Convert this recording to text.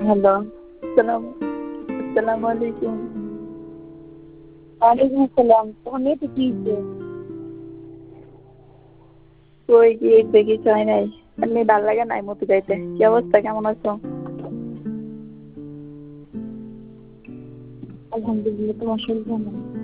Hello, আসসালামু আলাইকুম। ওয়ালাইকুম আসসালাম। তোমার মেয়েটা কি হয়েছে? কই কি হয়েছে? কিছু হয় নাই। এমনি ভাল লাগে নাই মতি যাইতে। কি অবস্থা? কেমন আছো? আলহামদুলিল্লাহ, তোমার শরীর কেমন?